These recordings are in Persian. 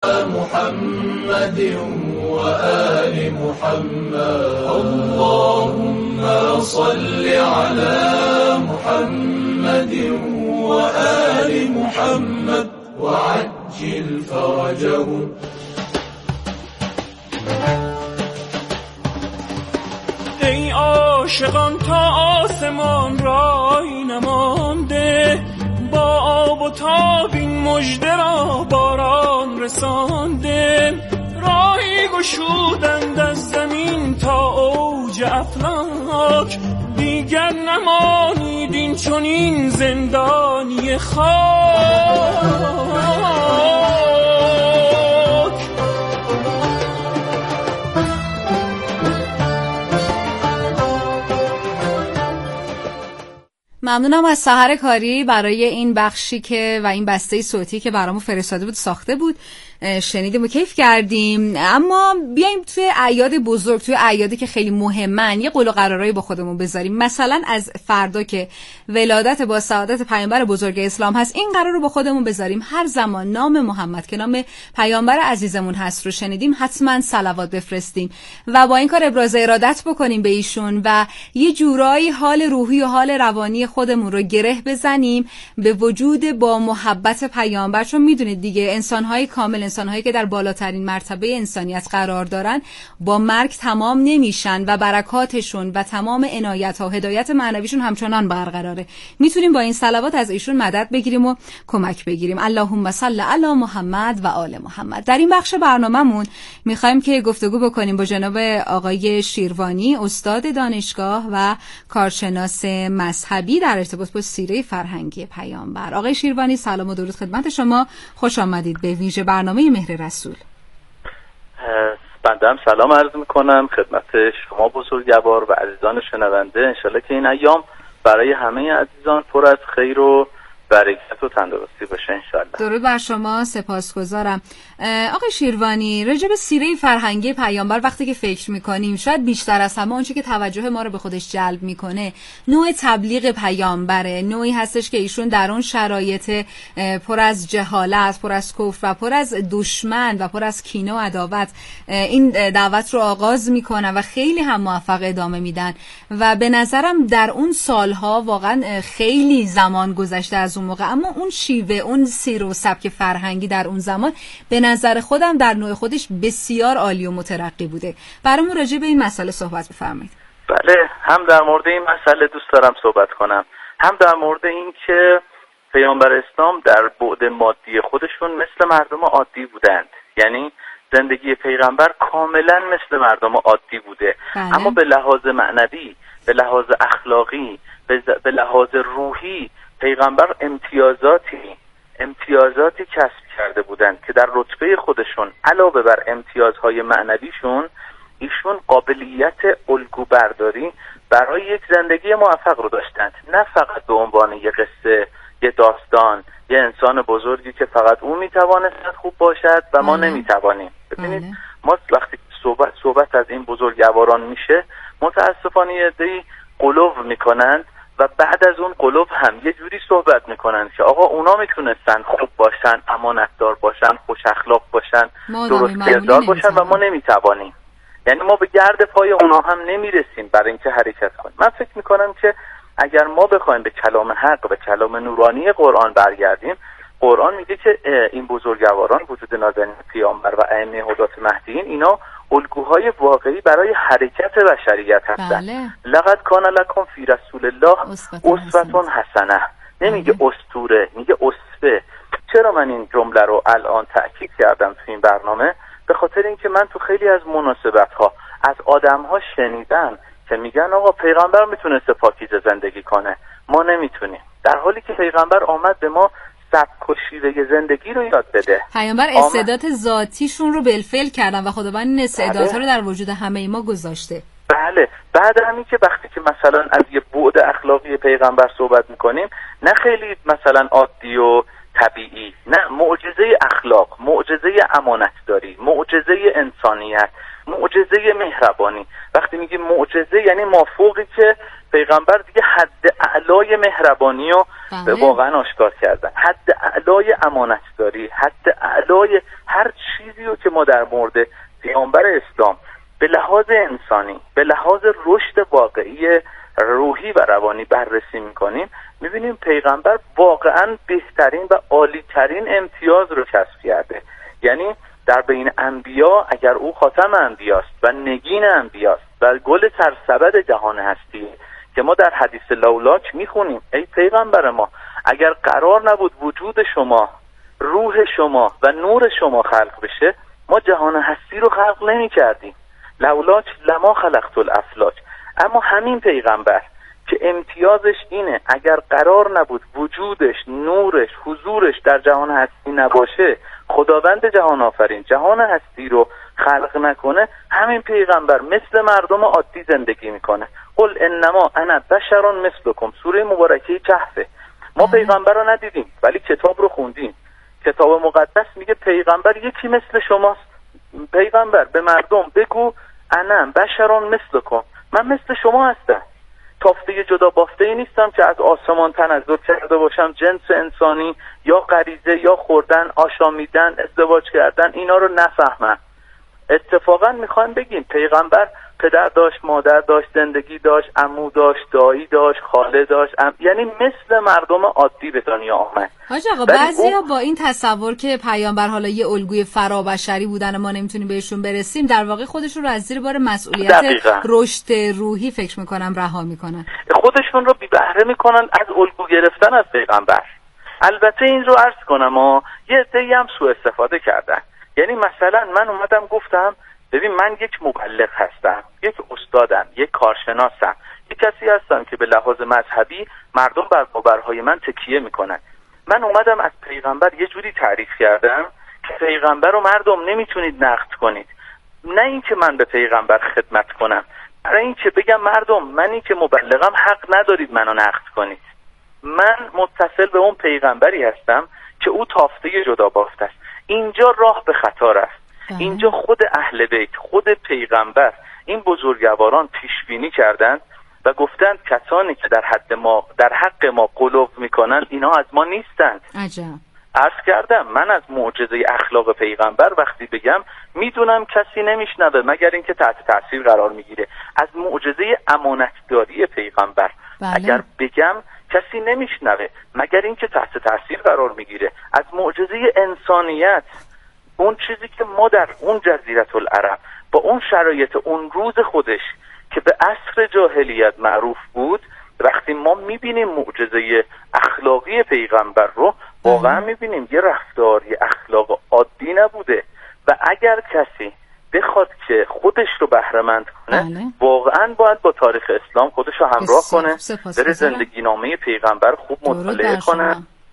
محمد وآل محمد اللهم صل على محمد وآل محمد وعجل فرجهم. ای عاشقان تا آسمان رای نمانده، با آب و تاب این مژده را باران رسانده. راهی گشودند از زمین تا اوج افلاک، دیگر نمانید این چنین زندانی خاک. ممنونم از سحر کاری برای این بخشی که و این بسته صوتی که برامون فرستاده بود، ساخته بود. شنیدیم و کیف کردیم. اما بیایم توی اعیاد بزرگ، توی اعیادی که خیلی مهمن، یه قول و قرارایی با خودمون بذاریم. مثلا از فردا که ولادت با سعادت پیامبر بزرگ اسلام هست، این قرار رو با خودمون بذاریم هر زمان نام محمد که نام پیامبر عزیزمون هست رو شنیدیم حتما صلوات بفرستیم و با این کار ابراز ارادت بکنیم به ایشون و یه جورایی حال روحی و حال روانی خودمون رو گره بزنیم به وجود با محبت پیامبر. چون میدونید دیگه انسان‌های کامل، انسان‌هایی که در بالاترین مرتبه انسانیت قرار دارن، با مرگ تمام نمیشن و برکاتشون و تمام عنایت‌ها و هدایت معنویشون همچنان برقراره. میتونیم با این صلوات از ایشون مدد بگیریم و کمک بگیریم. اللهم صل علی محمد و آل محمد. در این بخش برنامه‌مون می‌خوایم که گفتگو بکنیم با جناب آقای شیروانی، استاد دانشگاه و کارشناس مذهبی در ارتباط با سیره فرهنگی پیامبر. آقای شیروانی سلام و درود خدمت شما. خوش آمدید به ویژه برنامه مهر رسول. بنده هم سلام عرض میکنم خدمت شما بزرگوار و عزیزان شنونده. انشالله که این ایام برای همه عزیزان پر از خیر و برکت و تندرستی باشه انشالله. درود بر شما، سپاسگزارم. آقای شیروانی، راجع به سیره فرهنگی پیامبر وقتی که فکر میکنیم، شاید بیشتر از همه آنچه که توجه ما رو به خودش جلب میکنه نوع تبلیغ پیامبره. نوعی هستش که ایشون در اون شرایط پر از جهالت، پر از کفر و پر از دشمن و پر از کینه و عداوت این دعوت رو آغاز میکنن و خیلی هم موفق ادامه میدن و به نظرم در اون سالها واقعا خیلی زمان گذشته از اون موقع، اما اون شیوه، اون سیر و سبک فرهنگی در اون زمان به نظر خودم در نوع خودش بسیار عالی و مترقی بوده. برامون راجع به این مسئله صحبت بفرمایید. بله، هم در مورد این مسئله دوست دارم صحبت کنم، هم در مورد این که پیامبر اسلام در بعد مادی خودشون مثل مردم عادی بودند. یعنی زندگی پیغمبر کاملا مثل مردم عادی بوده. بله. اما به لحاظ معنوی، به لحاظ اخلاقی، به لحاظ روحی پیغمبر امتیازاتی کسب کرده بودند که در رتبه خودشون علاوه بر امتیازهای معنویشون ایشون قابلیت الگو برداری برای یک زندگی موفق رو داشتند. نه فقط به عنوان یک قصه، یک داستان، یه انسان بزرگی که فقط اون میتوانست خوب باشد و ما نمیتوانیم. ببینید ما وقتی صحبت از این بزرگواران میشه، متاسفانه یه عده‌ای غلو میکنند و بعد از اون غلو هم یه جوری صحبت میکنن که آقا اونا میتونستن خوب باشن، امانتدار باشن، خوش اخلاق باشن، درست کردار باشن و ما نمیتوانیم. یعنی ما به گرد پای اونا هم نمیرسیم برای اینکه حرکت کنیم. من فکر میکنم که اگر ما بخوایم به کلام حق و کلام نورانی قرآن برگردیم، قرآن میگه که این بزرگواران، وجود نازنین پیامبر و ائمه هدات مهدیین، اینا الگوهای واقعی برای حرکت بشریت هستن. بله. لقد کان لکم فی رسول الله اسوة حسنه. نمیگه اسطوره، میگه اسوه. چرا من این جمله رو الان تأکید کردم تو این برنامه؟ به خاطر اینکه من تو خیلی از مناسبت‌ها از آدم‌ها شنیدم که میگن آقا پیغمبر میتونسته پاکیزه زندگی کنه، ما نمیتونیم، در حالی که پیغمبر آمد به ما سبک و شیوه زندگی رو یاد بده. پیامبر استعداد ذاتیشون رو بالفعل کردن و خداوند این استعدادها رو در وجود همه ما گذاشته. بله. بعد همین که وقتی که مثلا از یه بعد اخلاقی پیغمبر صحبت میکنیم، نه خیلی مثلا عادی و طبیعی، نه، معجزه اخلاق، معجزه امانتداری، معجزه انسانیت، معجزه مهربانی. وقتی میگیم معجزه یعنی مافوقی که پیغمبر دیگه حد اعلای مهربانی رو واقعا آشکار کردن، حد اعلای امانتداری، حد اعلای هر چیزی رو که ما در مورد پیامبر اسلام به لحاظ انسانی، به لحاظ رشد واقعی روحی و روانی بررسی میکنیم، میبینیم پیغمبر واقعا بهترین و عالیترین امتیاز رو کسب کرده. یعنی در بین انبیا اگر او خاتم انبیاست و نگین انبیاست و گل سرسبد جهان هستی که ما در حدیث لولاک میخونیم ای پیغمبر ما اگر قرار نبود وجود شما، روح شما و نور شما خلق بشه ما جهان هستی رو خلق نمی کردیم. لولاک لما خلقت الافلاک. اما همین پیغمبر که امتیازش اینه اگر قرار نبود وجودش، نورش، حضورش در جهان هستی نباشه، خداوند جهان آفرین جهان هستی رو خلق نکنه، همین پیغمبر مثل مردم عادی زندگی میکنه. قل انما انا بشر مثلکم، سوره مبارکه کهف. ما پیغمبر رو ندیدیم ولی کتاب رو خوندیم. کتاب مقدس میگه پیغمبر یکی مثل شماست. پیغمبر به مردم بگو انا بشر مثلکم، من مثل شما هستم، تافته جدا بافته ای نیستم که از آسمان تنزل کرده باشم، جنس انسانی یا غریزه یا خوردن، آشامیدن، ازدواج کردن اینا رو نفهمم. اتفاقا میخوایم بگیم پیغمبر پدر داشت، مادر داشت، زندگی داشت، عمو داشت، دایی داشت، خاله داشت، یعنی مثل مردم عادی به دنیا آمد. حاج آقا بعضیا با این تصور که پیامبر حالا یه الگوی فرابشری بودن ما نمیتونیم بهشون برسیم، در واقع خودشون رو از زیر بار مسئولیت رشد روحی فکر میکنم رها میکنن، خودشون رو بی بهره میکنن از الگو گرفتن از پیغمبر. البته این رو عرض کنم یه عده‌ای هم سوء استفاده کردن. یعنی مثلا من اومدم گفتم ببین من یک مبلغ هستم، یک استادم، یک کارشناسم، یک کسی هستم که به لحاظ مذهبی مردم بر باورهای من تکیه میکنن. من اومدم از پیغمبر یه جوری تعریف کردم که پیغمبر رو مردم نمیتونید نقد کنید. نه اینکه من به پیغمبر خدمت کنم، برای اینکه بگم مردم منی که مبلغم حق ندارید منو نقد کنید. من متصل به اون پیغمبری هستم که او تافته جدا بافته است. اینجا راه به خطا رفت. اینجا خود اهل بیت، خود پیغمبر، این بزرگواران پیش بینی کردند و گفتند کسانی که در حق ما غلو میکنند اینا از ما نیستند. عجب. عرض کردم من از معجزه اخلاق پیغمبر وقتی بگم میدونم کسی نمیشنوه مگر اینکه تحت تاثیر قرار میگیره. از معجزه امانتداری پیغمبر اگر بگم کسی نمیشنوه مگر اینکه تحت تاثیر قرار میگیره. از معجزه انسانیت، اون چیزی که ما در اون جزیره العرب با اون شرایط اون روز خودش که به عصر جاهلیت معروف بود، وقتی ما میبینیم معجزه اخلاقی پیغمبر رو واقعا میبینیم یه رفتار، یه اخلاق عادی نبوده و اگر کسی بخواد که خودش رو بهره‌مند کنه واقعا باید با تاریخ اسلام خودش رو همراه کنه، بره زندگی نامه پیغمبر خوب مطالعه کنه.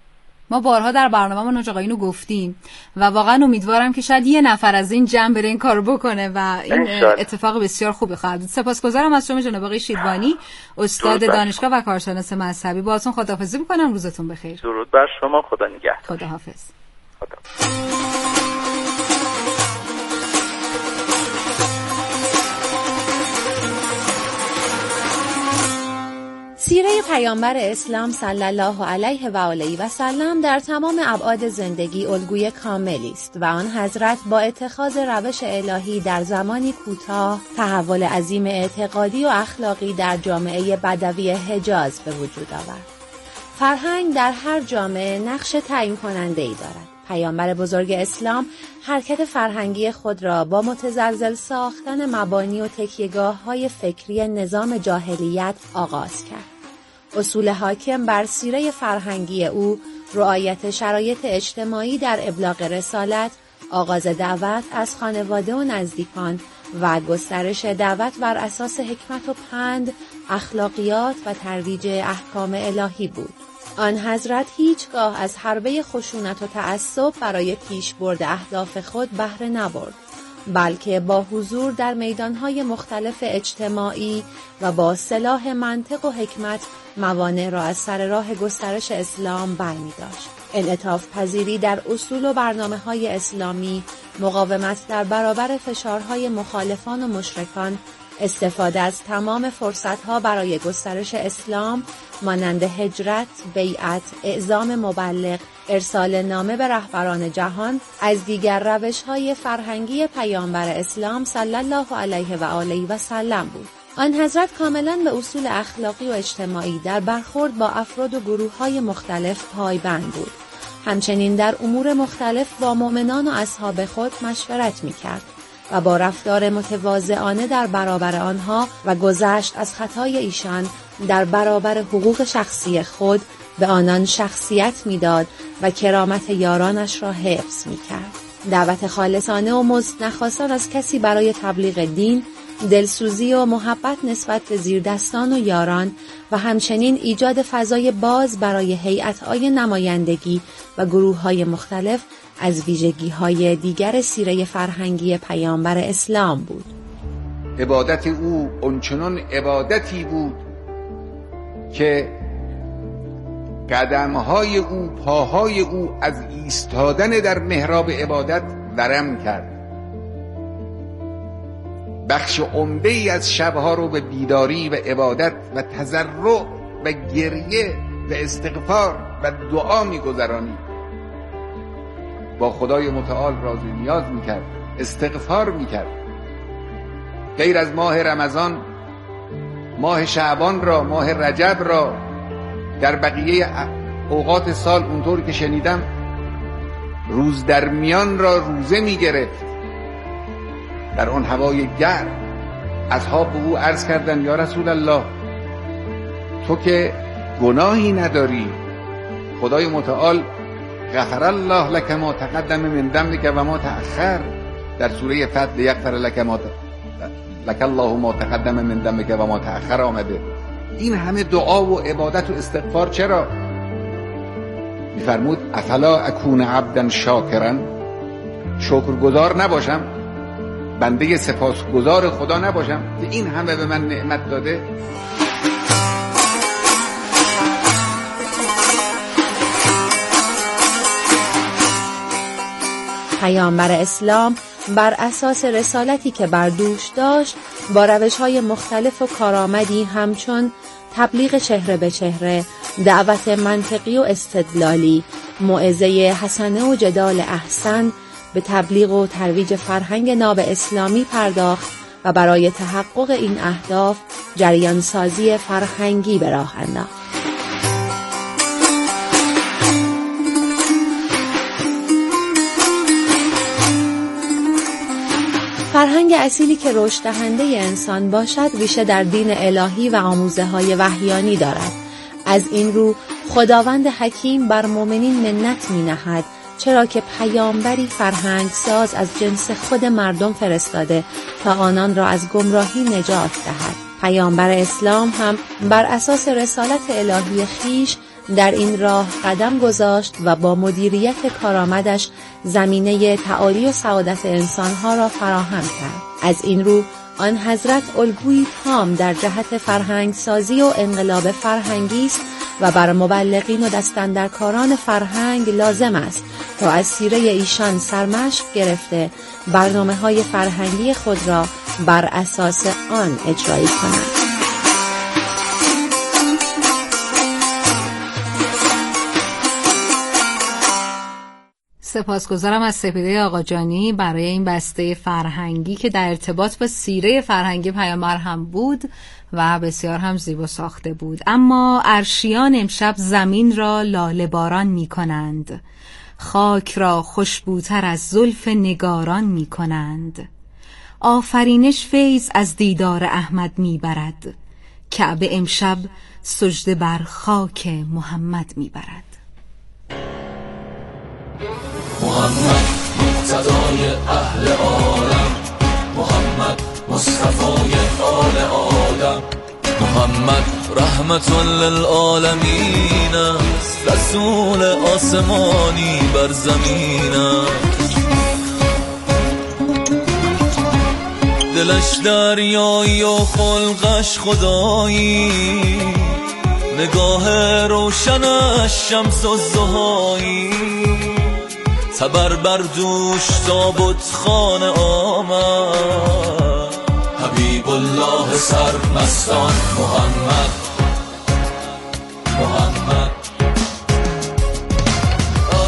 ما بارها در برنامه‌مون حاج آقا اینو گفتیم و واقعا امیدوارم که شاید یه نفر از این جمع بره این کارو بکنه و این اتفاق بسیار خوبی خواهد بود. سپاسگزارم از شما جناب آقای شیروانی، استاد دانشگاه و کارشناس مذهبی. باهاتون خداحافظی می‌کنم. روزتون بخیر. درود بر شما. خدا نگهدار. خداحافظ. سیره پیامبر اسلام صلی الله علیه و آله و سلم در تمام ابعاد زندگی الگوی کاملی است و آن حضرت با اتخاذ روش الهی در زمانی کوتاه تحول عظیم اعتقادی و اخلاقی در جامعه بدوی حجاز به وجود آورد. فرهنگ در هر جامعه نقش تعیین کننده‌ای دارد. پیامبر بزرگ اسلام حرکت فرهنگی خود را با متزلزل ساختن مبانی و تکیه‌گاه‌های فکری نظام جاهلیت آغاز کرد. اصول حاکم بر سیره فرهنگی او رعایت شرایط اجتماعی در ابلاغ رسالت، آغاز دعوت از خانواده و نزدیکان و گسترش دعوت بر اساس حکمت و پند، اخلاقیات و ترویج احکام الهی بود. آن حضرت هیچگاه از حربه خشونت و تعصب برای پیشبرد اهداف خود بهره نبرد، بلکه با حضور در میدانهای مختلف اجتماعی و با سلاح منطق و حکمت موانع را از سر راه گسترش اسلام برمی داشت. انعطاف پذیری در اصول و برنامه‌های اسلامی، مقاومت در برابر فشارهای مخالفان و مشرکان، استفاده از تمام فرصتها برای گسترش اسلام مانند هجرت، بیعت، اعزام مبلغ، ارسال نامه به رهبران جهان از دیگر روش‌های فرهنگی پیامبر اسلام صلی الله علیه و آله و سلم بود. آن حضرت کاملاً به اصول اخلاقی و اجتماعی در برخورد با افراد و گروه‌های مختلف پایبند بود. همچنین در امور مختلف با مؤمنان و اصحاب خود مشورت می‌کرد و با رفتار متواضعانه در برابر آنها و گذشت از خطای ایشان در برابر حقوق شخصی خود به آنان شخصیت می‌داد و کرامت یارانش را حفظ می‌کرد. دعوت خالصانه و مزد نخواستن از کسی برای تبلیغ دین، دلسوزی و محبت نسبت به زیردستان و یاران و همچنین ایجاد فضای باز برای هیئت‌های نمایندگی و گروه‌های مختلف از ویژگی‌های دیگر سیره فرهنگی پیامبر اسلام بود. عبادت او اونچنان عبادتی بود که قدم‌های او، پاهای او از ایستادن در محراب عبادت ورم کرد. بخش عمده‌ای از شبها رو به بیداری و عبادت و تضرع و گریه و استغفار و دعا می‌گذرانید. با خدای متعال راز و نیاز می‌کرد، استغفار می‌کرد. غیر از ماه رمضان، ماه شعبان را، ماه رجب را، در بقیه اوقات سال اونطور که شنیدم روز در میان را روزه می‌گرفت. در آن هوای گرم اصحاب به او عرض کردند یا رسول الله، تو که گناهی نداری، خدای متعال غفر الله لک ما تقدم من ذنبک و ما تأخر، در سوره فتح یغفر لک الله ما تقدم من ذنبک و ما تأخر آمده. این همه دعا و عبادت و استغفار چرا؟ میفرمود افلا اکون عبدا شاکرا، شکرگزار نباشم، بنده سپاسگزار خدا نباشم که این همه به من نعمت داده؟ پیامبر اسلام بر اساس رسالتی که بر دوش داشت با روش‌های مختلف و کارآمدی همچون تبلیغ چهره به چهره، دعوت منطقی و استدلالی، موعظه حسنه و جدال احسن، به تبلیغ و ترویج فرهنگ ناب اسلامی پرداخت و برای تحقق این اهداف جریان سازی فرهنگی به راه انداخت. فرهنگ اصیلی که رشد دهنده انسان باشد ریشه در دین الهی و آموزه‌های وحیانی دارد. از این رو خداوند حکیم بر مؤمنین منت می‌نهد، چرا که پیامبری فرهنگ ساز از جنس خود مردم فرستاده تا آنان را از گمراهی نجات دهد. پیامبر اسلام هم بر اساس رسالت الهی خیش در این راه قدم گذاشت و با مدیریت کارآمدش زمینه تعالی و سعادت انسانها را فراهم کرد. از این رو آن حضرت الگویی تام در جهت فرهنگ سازی و انقلاب فرهنگی است و بر مبلغین و دستاندرکاران فرهنگ لازم است تا از سیره ایشان سرمشق گرفته برنامه‌های فرهنگی خود را بر اساس آن اجرایی کنند. سپاسگزارم از سپیده آقاجانی برای این بسته فرهنگی که در ارتباط با سیره فرهنگی پیامبر هم بود و بسیار هم زیبا ساخته بود. اما عرشیان امشب زمین را لاله باران می کنند، خاک را خوشبوتر از زلف نگاران می کنند. آفرینش فیض از دیدار احمد می برد، کعبه امشب سجده بر خاک محمد می برد. محمد مقتدای اهل عالم، محمد مصطفای آل آدم، محمد رحمت للعالمین است، رسول آسمانی بر زمین است. دلش دریایی و خلقش خدایی، نگاه روشنش شمس الضحایی، تبر بر دوش تابوت خانه آمد، حبیب الله سرمستان محمد. محمد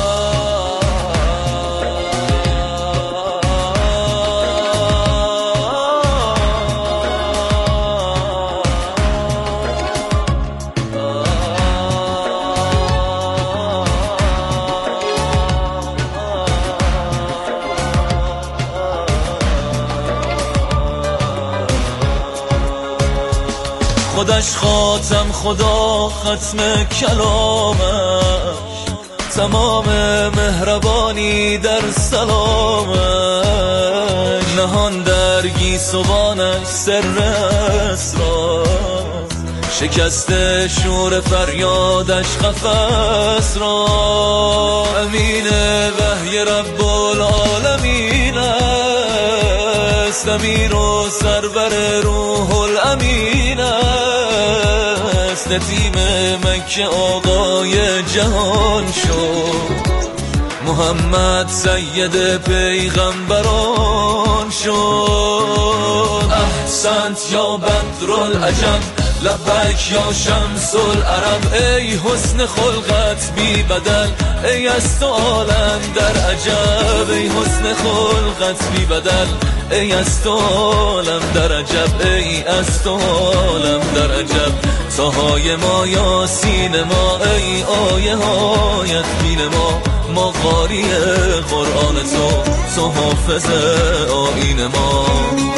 خودش خاتم خدا ختم کلامش، تمام مهربانی در سلامش، نهان در گیسوانش سر اسرار، شکست شور فریادش قفس را، امین وحی رب العالمین است، امیر و سرور روح الامین است، نتیم مکه آقای جهان شد، محمد سید پیغمبران شد. احسنت یا بدرالعجب، لبک یا شمس العرب، ای حسن خلقت بی بدل، ای از تو عالم در عجب، ای حسن خلقت بی بدل، ای از تو عالم در عجب، ای از تو عالم در عجب. تاهای ما یاسین ما، ای آیه هایت بین ما قاری قرآن تو حافظ آیین ما.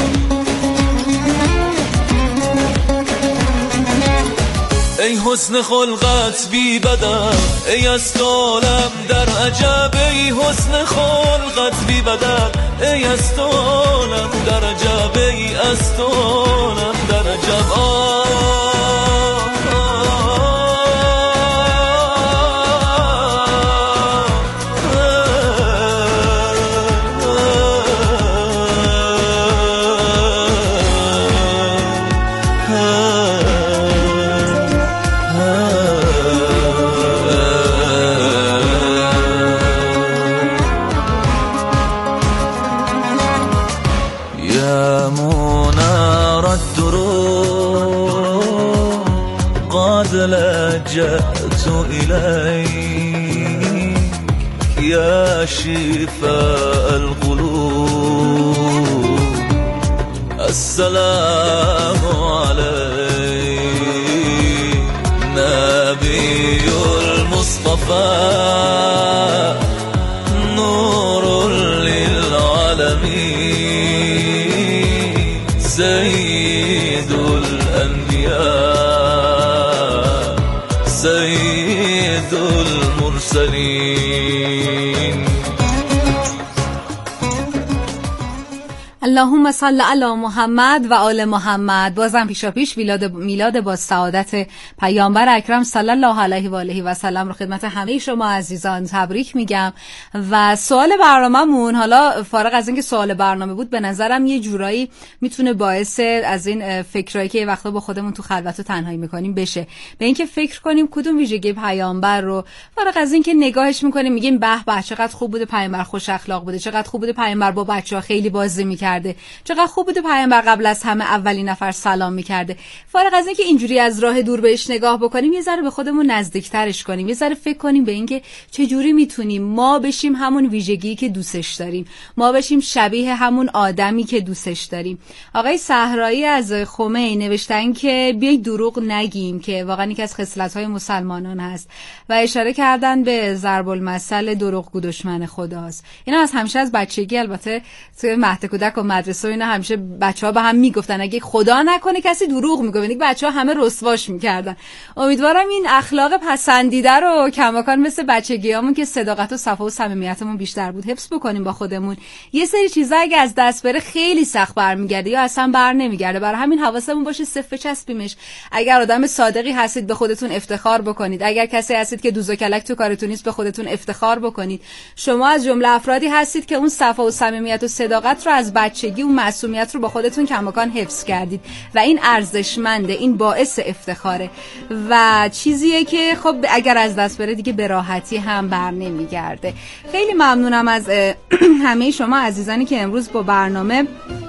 ای حسن خلقت بی بدل، ای از تو عالم در عجب، ای حسن خلقت بی بدل، ای از تو عالم در عجب، ای از تو عالم در عجب. لجأت إليك يا شفاء القلوب، السلام عليك نبي المصطفى، نور للعالمين، سيد الأنبياء، سيد المرسلين. اللهم صل علی محمد و آل محمد. بازم پیشاپیش میلاد با سعادت پیامبر اکرم صلی الله علیه و آله و سلم رو خدمت همه شما عزیزان تبریک میگم. و سوال برنامه‌مون، حالا فارغ از اینکه سوال برنامه بود، به نظرم یه جورایی میتونه باعث از این فکرایی که وقتا با خودمون تو خلوت و تنهایی میکنیم بشه، به اینکه فکر کنیم کدوم ویژگی پیامبر رو، فارغ از اینکه نگاهش میکنیم میگیم به به چقدر خوب بوده پیامبر، خوش اخلاق بوده، چقدر خوب بوده پیامبر با بچه‌ها خیلی بازی میکرده، چقدر خوب بوده پیامبر قبل از همه اولین نفر سلام میکرده. فارغ از اینکه اینجوری از راه دور بهش نگاه بکنیم، یه ذره به خودمون نزدیکترش کنیم، یه ذره فکر کنیم به اینکه چجوری میتونیم ما بشیم همون ویژگی که دوستش داریم، ما بشیم شبیه همون آدمی که دوستش داریم. آقای صحرایی از خمینی نوشتن که بیایید دروغ نگیم، که واقعا یکی از خصلت‌های مسلمانان هست و اشاره کردن به ضرب المثل دروغگو دشمن خداست. اینا از همیشه از بچگی، البته توی مهد کودک و مدرسه و اینا همیشه بچه‌ها به هم میگفتن اگه خدا نکنه کسی دروغ میگه، یعنی بچه‌ها همه رسواش میکردن. امیدوارم این اخلاق پسندیده رو کماکان مثل بچگیامون که صداقت و صفا و صمیمیتمون بیشتر بود حفظ بکنیم با خودمون. یه سری چیزا اگه از دست بره خیلی سخت برمیگرده یا اصلا بر نمیگرده، برای همین حواسمون باشه صفر چسبیمش. اگر آدم صادقی هستید به خودتون افتخار بکنید، اگر کسی هستید که دوز و کلک تو کارتون نیست به خودتون افتخار بکنید. شما از جمله افرادی هستید که اون صفا و صمیمیت و صداقت رو از بچگی، اون معصومیت رو با خودتون کماکان حفظ کردید و این ارزشمنده، این باعث افتخاره و چیزیه که خب اگر از دست بره دیگه به راحتی هم بر نمیگرده. خیلی ممنونم از همه شما عزیزانی که امروز با برنامه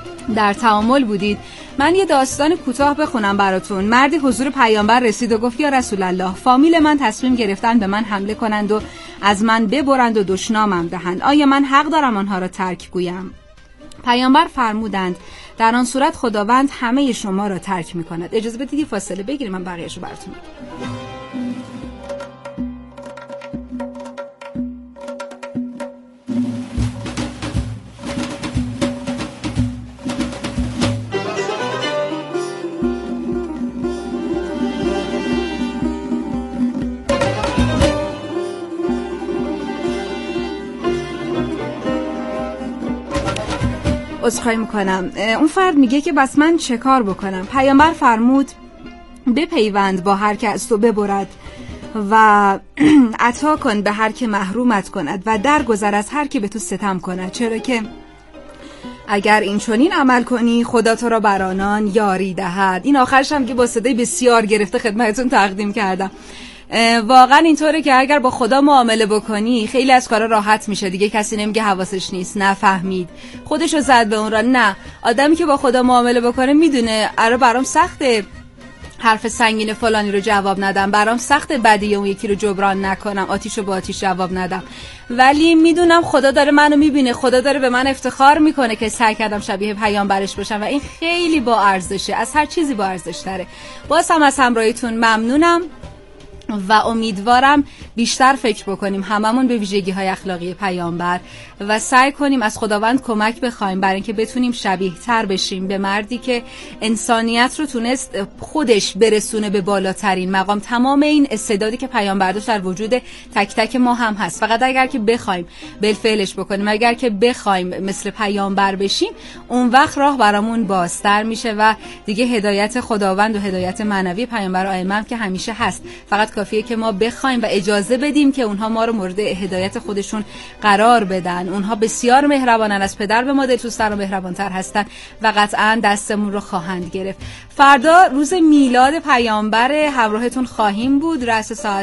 در تعامل بودید. من یه داستان کوتاه بخونم براتون. مردی حضور پیامبر رسید و گفت یا رسول الله، فامیل من تصمیم گرفتن به من حمله کنند و از من ببرند و دشنامم دهند. آیا من حق دارم آنها را ترک گویم؟ پیامبر فرمودند در آن صورت خداوند همه شما را ترک می‌کند. اجازه بدید فاصله بگیریم، من بقیه‌شو براتون میگم. عذرخواهی میکنم. اون فرد میگه که بس من چه کار بکنم؟ پیامبر فرمود بپیوند با هر که از تو ببرد و عطا کن به هر که محرومت کند و درگذر از هر که به تو ستم کند، چرا که اگر این چنین عمل کنی خدا تو را بر آنان یاری دهد. این آخرش هم که با صدای بسیار گرفته خدمتتون تقدیم کردم. واقعا اینطوره که اگر با خدا معامله بکنی خیلی از کارا راحت میشه دیگه. کسی نمیگه حواسش نیست، نه فهمید، خودشو زد به اون را. نه، آدمی که با خدا معامله بکنه میدونه اره برام سخته حرف سنگین فلانی رو جواب ندم، برام سخت بدی اون یکی رو جبران نکنم، آتیشو با آتیش جواب ندم، ولی میدونم خدا داره منو میبینه، خدا داره به من افتخار میکنه که سعی کردم شبیه پیامبرش باشم و این خیلی با ارزشه، از هر چیزی با ارزش تره. باز هم از همراهیتون ممنونم و امیدوارم بیشتر فکر بکنیم هممون به ویژگی های اخلاقی پیامبر و سعی کنیم از خداوند کمک بخوایم برای اینکه بتونیم شبیه تر بشیم به مردی که انسانیت رو تونست خودش برسونه به بالاترین مقام. تمام این استعدادی که پیامبر داشت در وجود تک تک ما هم هست، فقط اگر که بخوایم بالفعلش بکنیم، اگر که بخوایم مثل پیامبر بشیم، اون وقت راه برامون بازتر میشه و دیگه هدایت خداوند و هدایت معنوی پیامبر و ائمه که همیشه هست. فقط کافیه که ما بخوایم و اجازه بدیم که اونها ما رو مورد هدایت خودشون قرار بدن. اونها بسیار مهربانن، از پدر به مادر توستر و مهربانتر هستن و قطعا دستمون رو خواهند گرفت. فردا روز میلاد پیامبر، همراهتون خواهیم بود رأس ساعت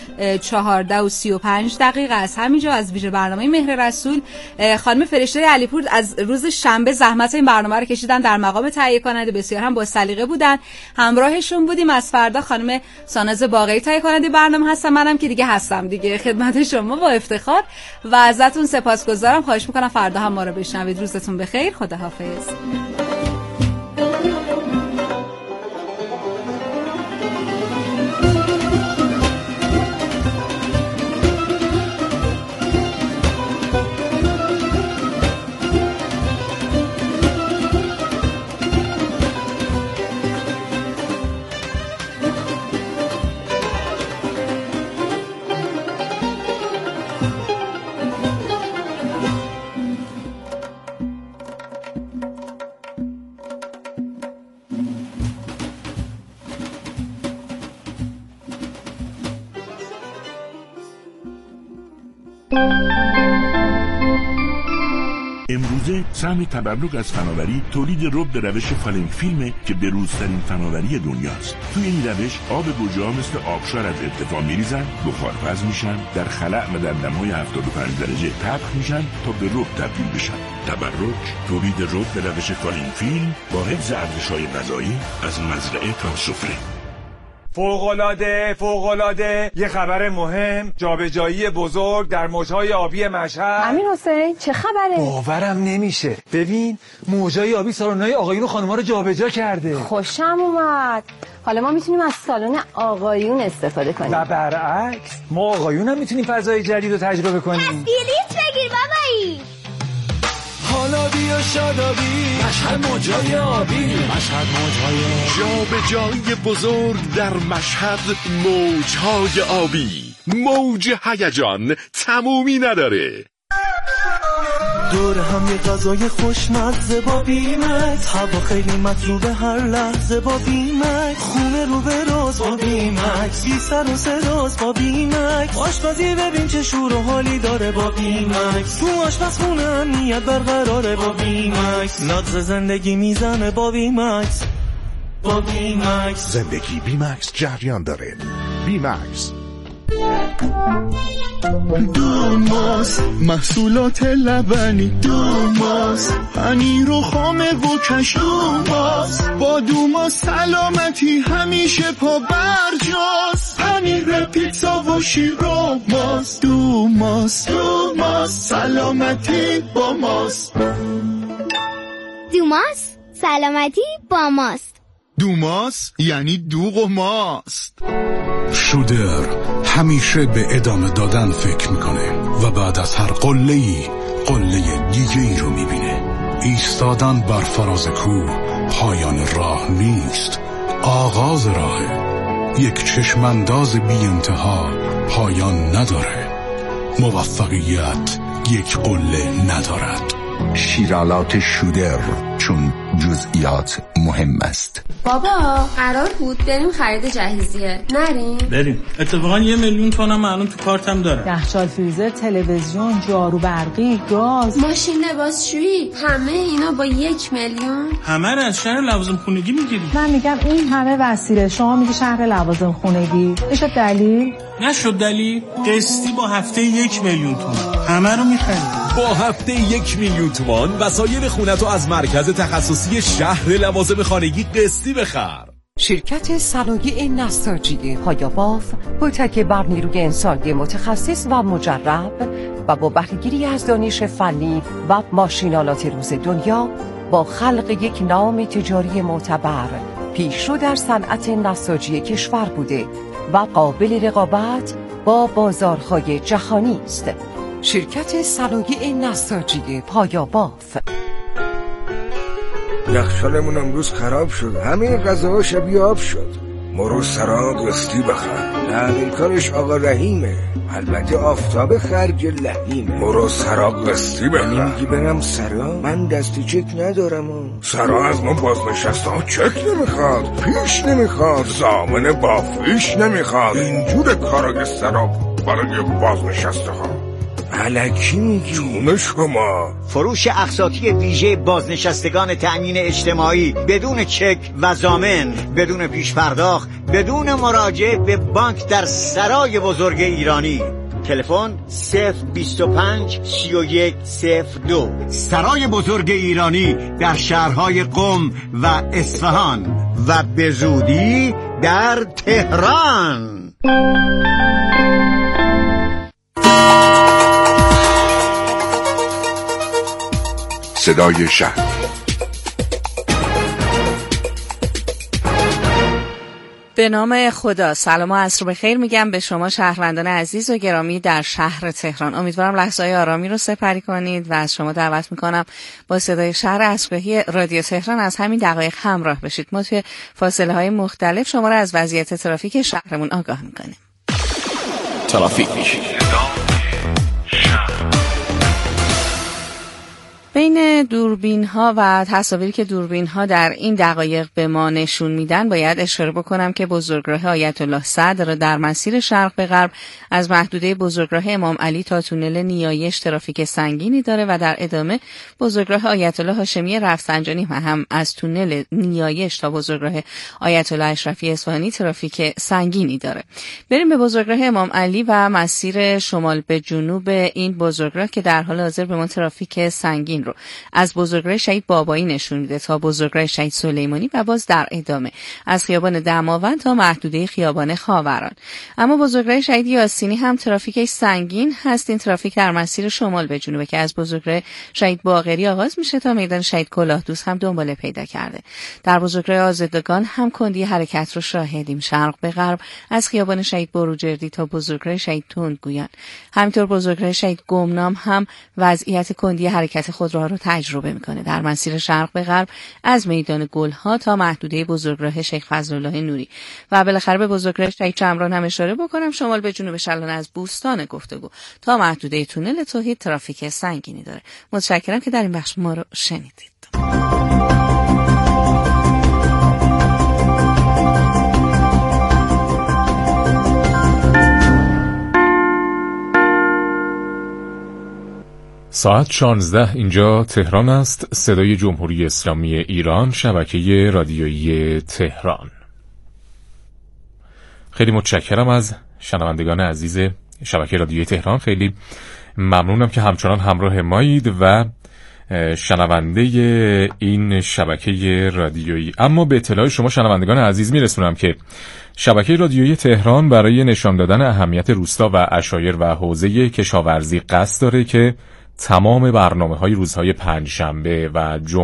14:35 از همینجا از ویژه برنامه مهر رسول. خانم فرشته علیپور از روز شنبه زحمت این برنامه رو کشیدن، در مقام تهیه کننده بسیار هم با سلیقه بودن، همراهشون بودیم. از فردا خانم ساناز باقری تهیه کننده برنامه هستم، منم که دیگه هستم دیگه خدمت شما با افتخار و ازتون سپاسگزارم. خواهش میکنم فردا هم ما رو بشنوید. روزتون بخیر، خداحافظ. امروزه سهم تبرک از فناوری تولید رب به روش فالنگ فیلمه که بروزترین فناوری دنیاست. توی این روش آب گوجه‌ها مثل آبشار از ارتفاع میریزن، بخارپز میشن، در خلأ و در دمای 75 درجه طبخ میشن تا به رب تبدیل بشن. تبرک تولید رب به روش فالنگ فیلم با حفظ ارزش‌های غذایی از مزرعه تا سفره. فوق‌العاده یه خبر مهم، جابجایی بزرگ در موج‌های آبی مشهد. امین حسین چه خبره؟ باورم نمیشه. ببین موج‌های آبی سالن‌های آقایون و خانم‌ها رو جابجا کرده. خوشم اومد. حالا ما میتونیم از سالن آقایون استفاده کنیم و برعکس ما آقایون هم میتونیم فضای جدید رو تجربه کنیم. بلیط بگیر بابایی. حالا بیا شادابی، مشهد موجای آبی، مشهد موجای جابجایی بزرگ در مشهد، موجهای آبی، موج هیجان تمومی نداره. دور هم یه غذای خوشمزه با بیمکس، هوا خیلی مطلوبه هر لحظه با بیمکس، خونه رو به راز با بیمکس، بی سر و صداست با بیمکس، آشپزی ببین چه شور و حالی داره با بیمکس، تو آشپزخونه امنیت برقراره با بیمکس، نغز زندگی میزنه با بیمکس، با بیمکس، زندگی بیمکس جریان داره. بیمکس دوماس، محصولات لبنی دوماس، پنیر و خامه و کش دوماس، با دوماس سلامتی همیشه پا برجاست، پنیر پیتزا و شیر و ماست، دوماس سلامتی با ماست، دوماس سلامتی با ماست. دوماس یعنی دوغ و ماست. شودر همیشه به ادامه دادن فکر میکنه و بعد از هر قله‌ای قله دیگه‌ای رو میبینه. ایستادن بر فراز کوه پایان راه نیست، آغاز راهه. یک چشمانداز بی انتها پایان نداره. موفقیت یک قله ندارد، شیرالات شودر، چون جزئیات مهم است. بابا قرار بود بریم خرید جهیزیه، نریم؟ بریم. اتفاقا 1 میلیون تومنم الان تو کارتم داره. یخچال، فریزر، تلویزیون، جارو برقی، گاز، ماشین لباسشویی، همه اینا با 1 میلیون؟ همه رو از شهر لوازم خونگی میگیری. من میگم این همه وسیله، شما میگی شهر لوازم خونگی. نشد دلیل؟ نشد دلیل. قسطی با هفته 1 میلیون تومان همه رو میخریم. با هفته 1 میلیون تومان وسایل خونتو از مرکز تخصصی شهر لوازم خانگی قسطی بخر. شرکت صنایع نساجی پایاباف با تکیه بر نیروی انسانی متخصص و مجرب و با بهره‌گیری از دانش فنی و ماشین‌آلات روز دنیا با خلق یک نام تجاری معتبر پیشرو در صنعت نساجی کشور بوده و قابل رقابت با بازارهای جهانی است. شرکت صنایع نساجی پایاباف. یخچالمون امروز خراب شد، همه غذاها شبیه آب شد. مرو سرا قسطی بخر. نه این کارش آقا رحیمه، البته آفتاب خرج لحیمه. مرو سرا قسطی بخر. میگی برم سرا؟ من دست چک ندارم. سرا از ما بازنشسته ها چک نمیخواد، پیش نمیخواد، ضامن با فیش نمیخواد. اینجور کارا سرا برای بازنشسته ها. الکی میگی؟ جون شما. فروش اقساطی ویژه بازنشستگان تأمین اجتماعی بدون چک و ضامن، بدون پیش پرداخت، بدون مراجعه به بانک در سرای بزرگ ایرانی. تلفن 025 31 02. سرای بزرگ ایرانی در شهرهای قم و اصفهان و به زودی در تهران. صدای شهر. به نام خدا. سلام و عصر بخیر میگم به شما شهروندان عزیز و گرامی در شهر تهران. امیدوارم لحظه‌های آرامی رو سپری کنید و از شما دعوت میکنم با صدای شهر عصرگاهی رادیو تهران از همین دقایق همراه بشید. ما توی فاصله های مختلف شما رو از وضعیت ترافیک شهرمون آگاه میکنیم. ترافیک. بین دوربین‌ها و تصاویری که دوربین‌ها در این دقایق به ما نشون میدن باید اشاره بکنم که بزرگراه آیت الله صدر در مسیر شرق به غرب از محدوده بزرگراه امام علی تا تونل نیایش ترافیک سنگینی داره و در ادامه بزرگراه آیت الله هاشمی رفسنجانی هم از تونل نیایش تا بزرگراه آیت الله اشرفی اصفهانی ترافیک سنگینی داره. بریم به بزرگراه امام علی و مسیر شمال به جنوب این بزرگراه که در حال حاضر به ما ترافیک سنگین رو از بزرگراه شهید بابایی نشون میده تا بزرگراه شهید سلیمانی و باز در ادامه از خیابان دماوند تا محدوده خیابان خاوران. اما بزرگراه شهید یاسینی هم ترافیکش سنگین هست. این ترافیک در مسیر شمال به جنوب که از بزرگراه شهید باقری آغاز میشه تا میدان شهید کلاهدوست هم دنباله پیدا کرده. در بزرگراه آزادگان هم کندی حرکت رو شاهدیم. شرق به غرب از خیابان شهید بروجردی تا بزرگراه شهید تندگویان. همینطور بزرگراه شهید گمنام هم وضعیت کندی حرکت خودروها رو تجربه میکنه. در مسیر شرق به غرب از میدان گلها تا محدوده بزرگراه شیخ فضلالله نوری و بالاخره به بزرگراه شهید چمران هم اشاره بکنم. شمال به جنوب شلان از بوستان گفتگو تا محدوده تونل توحید ترافیک سنگینی داره. متشکرم که در این بخش ما رو شنیدید. ساعت 16 اینجا تهران است. صدای جمهوری اسلامی ایران، شبکه رادیویی تهران. خیلی متشکرم از شنوندگان عزیز شبکه رادیویی تهران. خیلی ممنونم که همچنان همراه مایید و شنونده این شبکه رادیویی. اما به اطلاع شما شنوندگان عزیز میرسونم که شبکه رادیویی تهران برای نشان دادن اهمیت روستا و عشایر و حوزه کشاورزی قصد داره که تمام برنامه‌های روزهای پنجشنبه و